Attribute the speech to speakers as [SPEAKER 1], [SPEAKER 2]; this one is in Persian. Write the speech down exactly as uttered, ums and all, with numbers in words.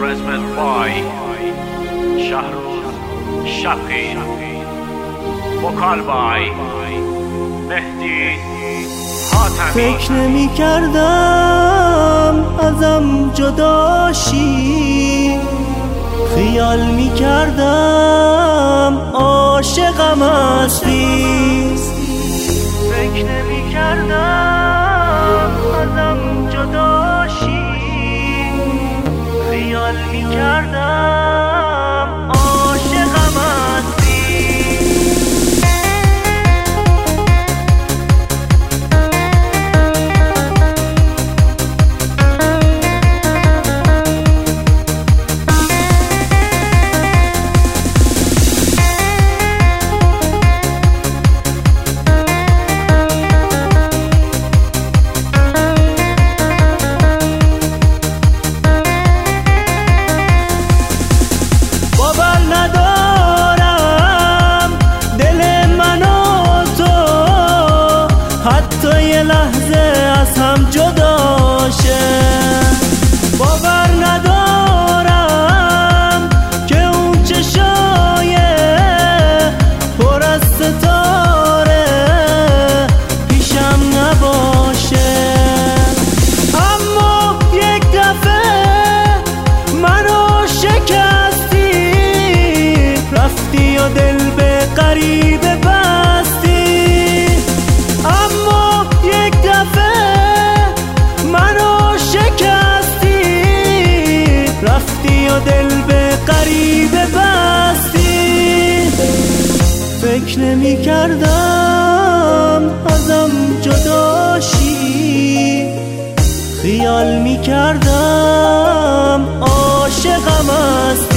[SPEAKER 1] Arrangement by Shahruz Shafqi. Vocal by Mehdi Hatami.
[SPEAKER 2] فکر نمی کردم ازم جداشی، خیال می کردم عاشقم هستی. فکر نمی کردم ازم جداشی، خیال می کردم عاشقم هستی. حتی یه لحظه از هم جدا شه، باور ندارم که اون چشای پر از ستاره پیشم نباشه. اما یک دفعه منو شکستی، رفتی و دل به غریبه بستی. اما یک دفعه منو شکستی، رفتی و دل به غریبه بستی. فکر نمی کردم ازم جداشی، خیال می کردم عاشقم هستی.